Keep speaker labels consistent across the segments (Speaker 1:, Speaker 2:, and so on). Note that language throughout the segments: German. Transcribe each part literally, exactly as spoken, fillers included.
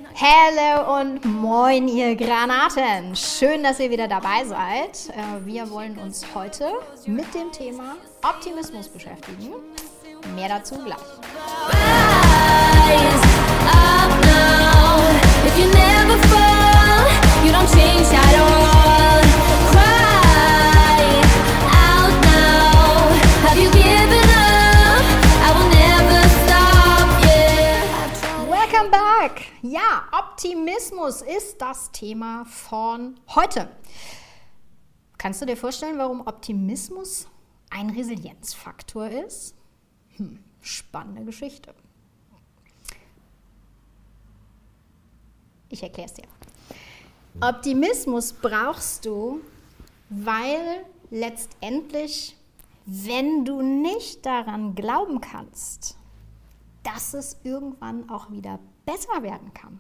Speaker 1: Hallo und moin, ihr Granaten. Schön, dass ihr wieder dabei seid. Wir wollen uns heute mit dem Thema Optimismus beschäftigen. Mehr dazu gleich. Welcome back! Ja, Optimismus ist das Thema von heute. Kannst du dir vorstellen, warum Optimismus ein Resilienzfaktor ist? Hm, spannende Geschichte. Ich erkläre es dir. Optimismus brauchst du, weil letztendlich, wenn du nicht daran glauben kannst, dass es irgendwann auch wieder besser werden kann,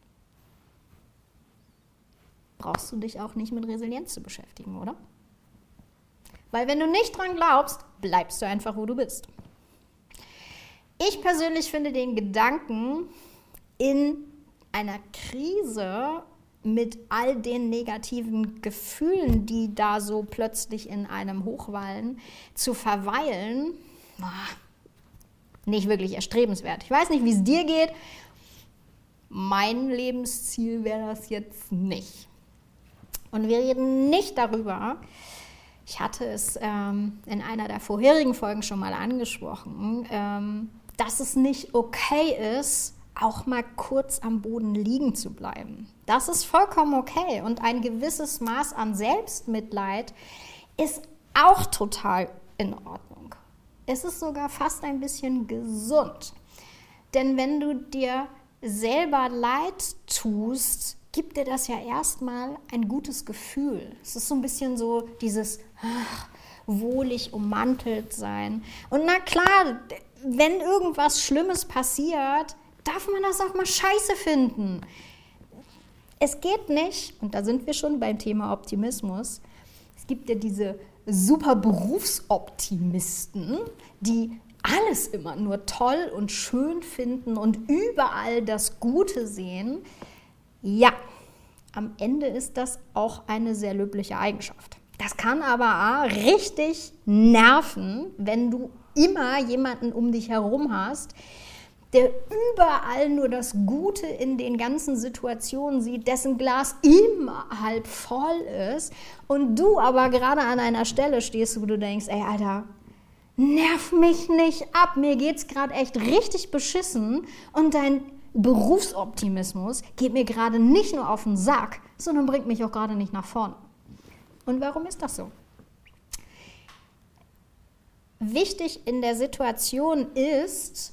Speaker 1: brauchst du dich auch nicht mit Resilienz zu beschäftigen, oder? Weil wenn du nicht dran glaubst, bleibst du einfach, wo du bist. Ich persönlich finde den Gedanken, in einer Krise mit all den negativen Gefühlen, die da so plötzlich in einem hochwallen, zu verweilen, nicht wirklich erstrebenswert. Ich weiß nicht, wie es dir geht. Mein Lebensziel wäre das jetzt nicht. Und wir reden nicht darüber, ich hatte es ähm, in einer der vorherigen Folgen schon mal angesprochen, ähm, dass es nicht okay ist, auch mal kurz am Boden liegen zu bleiben. Das ist vollkommen okay. Und ein gewisses Maß an Selbstmitleid ist auch total in Ordnung. Es ist sogar fast ein bisschen gesund. Denn wenn du dir selber Leid tust, gibt dir das ja erstmal ein gutes Gefühl. Es ist so ein bisschen so dieses ach, wohlig ummantelt sein. Und na klar, wenn irgendwas Schlimmes passiert, darf man das auch mal scheiße finden. Es geht nicht, und da sind wir schon beim Thema Optimismus, es gibt ja diese super Berufsoptimisten, die alles immer nur toll und schön finden und überall das Gute sehen. Ja, am Ende ist das auch eine sehr löbliche Eigenschaft. Das kann aber auch richtig nerven, wenn du immer jemanden um dich herum hast, der überall nur das Gute in den ganzen Situationen sieht, dessen Glas immer halb voll ist und du aber gerade an einer Stelle stehst, wo du denkst, ey, Alter, nerv mich nicht ab, mir geht's gerade echt richtig beschissen und dein Berufsoptimismus geht mir gerade nicht nur auf den Sack, sondern bringt mich auch gerade nicht nach vorne. Und warum ist das so? Wichtig in der Situation ist,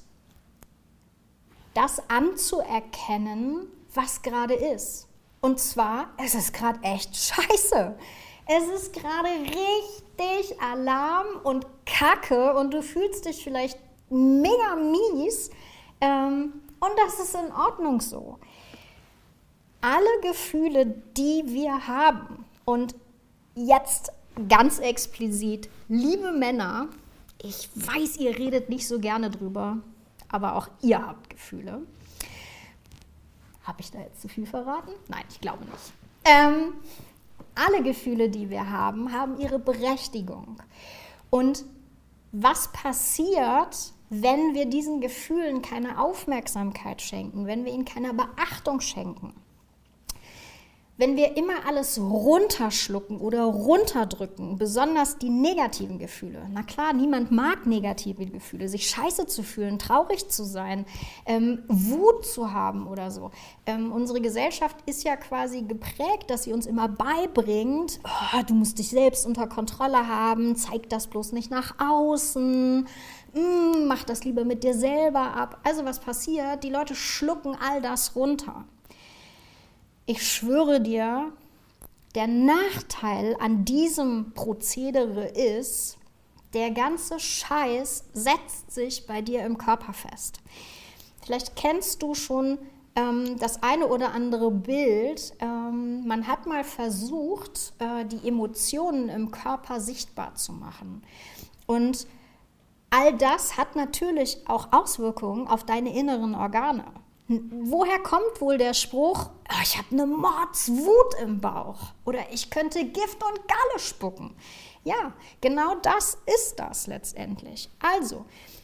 Speaker 1: das anzuerkennen, was gerade ist. Und zwar, es ist gerade echt scheiße. Es ist gerade richtig Alarm und Kacke und du fühlst dich vielleicht mega mies. Ähm, und das ist in Ordnung so. Alle Gefühle, die wir haben, und jetzt ganz explizit, liebe Männer, ich weiß, ihr redet nicht so gerne drüber, aber auch ihr habt Gefühle. Habe ich da jetzt zu viel verraten? Nein, ich glaube nicht. Ähm, alle Gefühle, die wir haben, haben ihre Berechtigung. Und was passiert, wenn wir diesen Gefühlen keine Aufmerksamkeit schenken, wenn wir ihnen keine Beachtung schenken? Wenn wir immer alles runterschlucken oder runterdrücken, besonders die negativen Gefühle. Na klar, niemand mag negative Gefühle, sich scheiße zu fühlen, traurig zu sein, ähm, Wut zu haben oder so. Ähm, unsere Gesellschaft ist ja quasi geprägt, dass sie uns immer beibringt, oh, du musst dich selbst unter Kontrolle haben, zeig das bloß nicht nach außen, mm, mach das lieber mit dir selber ab. Also was passiert? Die Leute schlucken all das runter. Ich schwöre dir, der Nachteil an diesem Prozedere ist, der ganze Scheiß setzt sich bei dir im Körper fest. Vielleicht kennst du schon ähm, das eine oder andere Bild. Ähm, man hat mal versucht, äh, die Emotionen im Körper sichtbar zu machen. Und all das hat natürlich auch Auswirkungen auf deine inneren Organe. Woher kommt wohl der Spruch, oh, ich habe eine Mordswut im Bauch oder ich könnte Gift und Galle spucken? Ja, genau das ist das letztendlich. Also,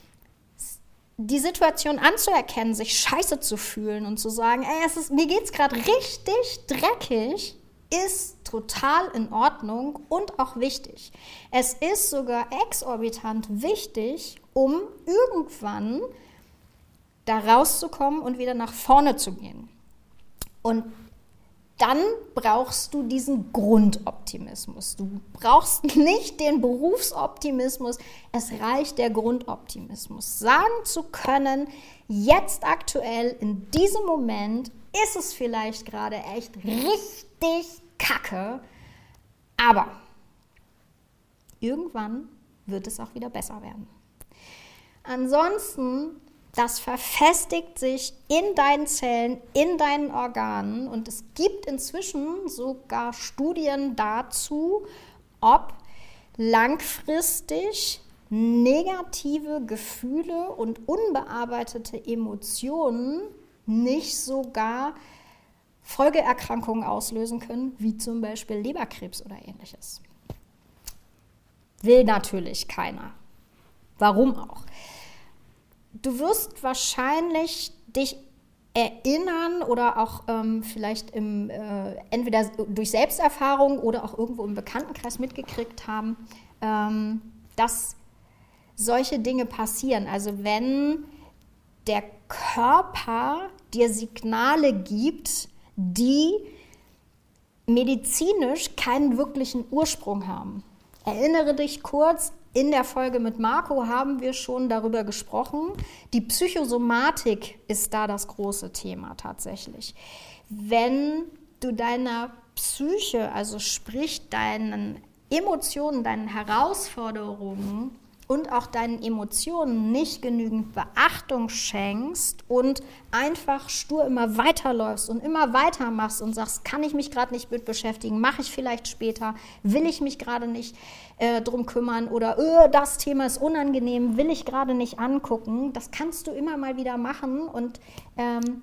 Speaker 1: die Situation anzuerkennen, sich scheiße zu fühlen und zu sagen, ey, es ist, mir geht's gerade richtig dreckig, ist total in Ordnung und auch wichtig. Es ist sogar exorbitant wichtig, um irgendwann da rauszukommen und wieder nach vorne zu gehen. Und dann brauchst du diesen Grundoptimismus. Du brauchst nicht den Berufsoptimismus, es reicht der Grundoptimismus. Sagen zu können, jetzt aktuell, in diesem Moment, ist es vielleicht gerade echt richtig kacke, aber irgendwann wird es auch wieder besser werden. Ansonsten, das verfestigt sich in deinen Zellen, in deinen Organen und es gibt inzwischen sogar Studien dazu, ob langfristig negative Gefühle und unbearbeitete Emotionen nicht sogar Folgeerkrankungen auslösen können, wie zum Beispiel Leberkrebs oder ähnliches. Will natürlich keiner. Warum auch? Du wirst wahrscheinlich dich erinnern oder auch ähm, vielleicht im, äh, entweder durch Selbsterfahrung oder auch irgendwo im Bekanntenkreis mitgekriegt haben, ähm, dass solche Dinge passieren. Also wenn der Körper dir Signale gibt, die medizinisch keinen wirklichen Ursprung haben. Erinnere dich kurz, in der Folge mit Marco haben wir schon darüber gesprochen. Die Psychosomatik ist da das große Thema tatsächlich. Wenn du deiner Psyche, also sprich deinen Emotionen, deinen Herausforderungen und auch deinen Emotionen nicht genügend Beachtung schenkst und einfach stur immer weiterläufst und immer weitermachst und sagst, kann ich mich gerade nicht mit beschäftigen, mache ich vielleicht später, will ich mich gerade nicht äh, drum kümmern oder öh, das Thema ist unangenehm, will ich gerade nicht angucken. Das kannst du immer mal wieder machen und ähm,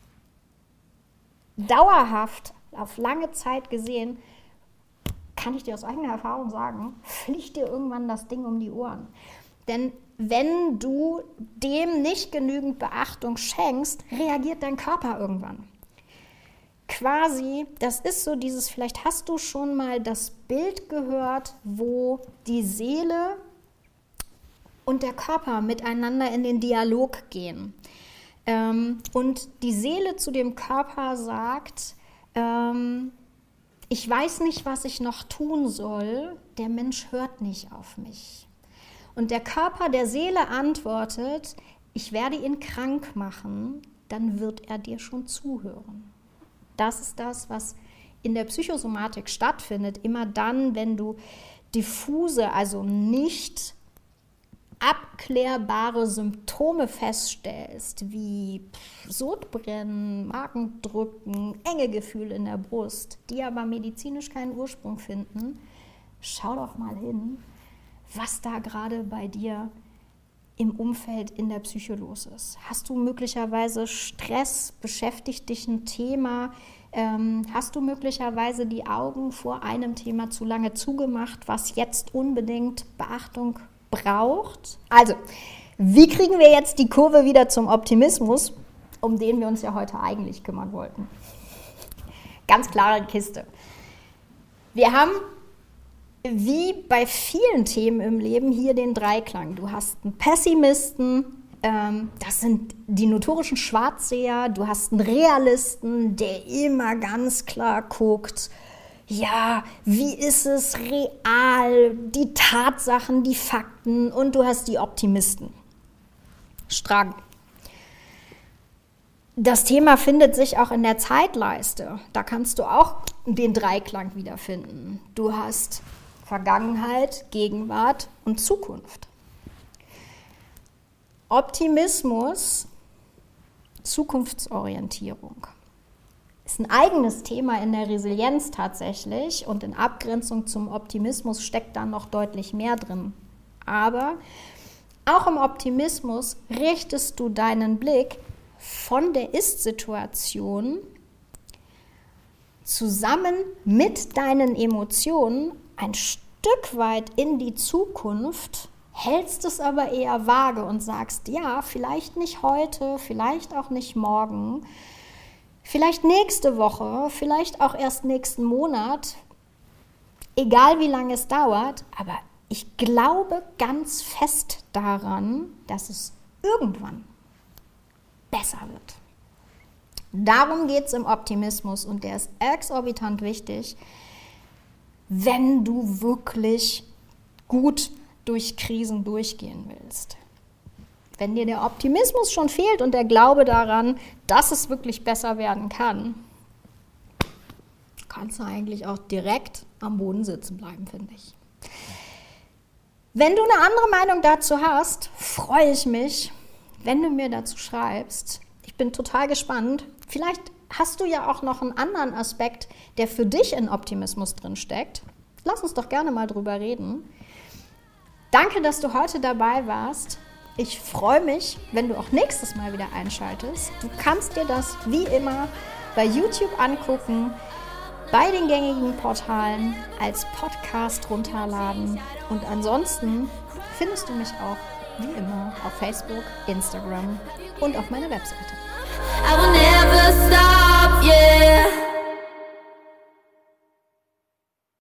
Speaker 1: dauerhaft, auf lange Zeit gesehen, kann ich dir aus eigener Erfahrung sagen, fliegt dir irgendwann das Ding um die Ohren. Denn wenn du dem nicht genügend Beachtung schenkst, reagiert dein Körper irgendwann. Quasi, das ist so dieses, vielleicht hast du schon mal das Bild gehört, wo die Seele und der Körper miteinander in den Dialog gehen. Ähm, und die Seele zu dem Körper sagt, ähm, ich weiß nicht, was ich noch tun soll, der Mensch hört nicht auf mich. Und der Körper der Seele antwortet, ich werde ihn krank machen, dann wird er dir schon zuhören. Das ist das, was in der Psychosomatik stattfindet. Immer dann, wenn du diffuse, also nicht abklärbare Symptome feststellst, wie Sodbrennen, Magendrücken, enge Gefühle in der Brust, die aber medizinisch keinen Ursprung finden, schau doch mal hin, was da gerade bei dir im Umfeld in der Psyche los ist. Hast du möglicherweise Stress? Beschäftigt dich ein Thema? Ähm, hast du möglicherweise die Augen vor einem Thema zu lange zugemacht, was jetzt unbedingt Beachtung braucht? Also, wie kriegen wir jetzt die Kurve wieder zum Optimismus, um den wir uns ja heute eigentlich kümmern wollten? Ganz klare Kiste. Wir haben, wie bei vielen Themen im Leben, hier den Dreiklang. Du hast einen Pessimisten, ähm, das sind die notorischen Schwarzseher, du hast einen Realisten, der immer ganz klar guckt, ja, wie ist es real, die Tatsachen, die Fakten, und du hast die Optimisten. Strang. Das Thema findet sich auch in der Zeitleiste. Da kannst du auch den Dreiklang wiederfinden. Du hast Vergangenheit, Gegenwart und Zukunft. Optimismus, Zukunftsorientierung. Ist ein eigenes Thema in der Resilienz tatsächlich und in Abgrenzung zum Optimismus steckt da noch deutlich mehr drin. Aber auch im Optimismus richtest du deinen Blick von der Ist-Situation zusammen mit deinen Emotionen ein Stück weit in die Zukunft, hältst es aber eher vage und sagst, ja, vielleicht nicht heute, vielleicht auch nicht morgen, vielleicht nächste Woche, vielleicht auch erst nächsten Monat, egal wie lange es dauert, aber ich glaube ganz fest daran, dass es irgendwann besser wird. Darum geht es im Optimismus und der ist exorbitant wichtig, wenn du wirklich gut durch Krisen durchgehen willst. Wenn dir der Optimismus schon fehlt und der Glaube daran, dass es wirklich besser werden kann, kannst du eigentlich auch direkt am Boden sitzen bleiben, finde ich. Wenn du eine andere Meinung dazu hast, freue ich mich, wenn du mir dazu schreibst. Ich bin total gespannt. Vielleicht hast du ja auch noch einen anderen Aspekt, der für dich in Optimismus drin steckt. Lass uns doch gerne mal drüber reden. Danke, dass du heute dabei warst. Ich freue mich, wenn du auch nächstes Mal wieder einschaltest. Du kannst dir das wie immer bei YouTube angucken, bei den gängigen Portalen als Podcast runterladen. Und ansonsten findest du mich auch wie immer auf Facebook, Instagram und auf meiner Webseite.
Speaker 2: I will never stop, yeah.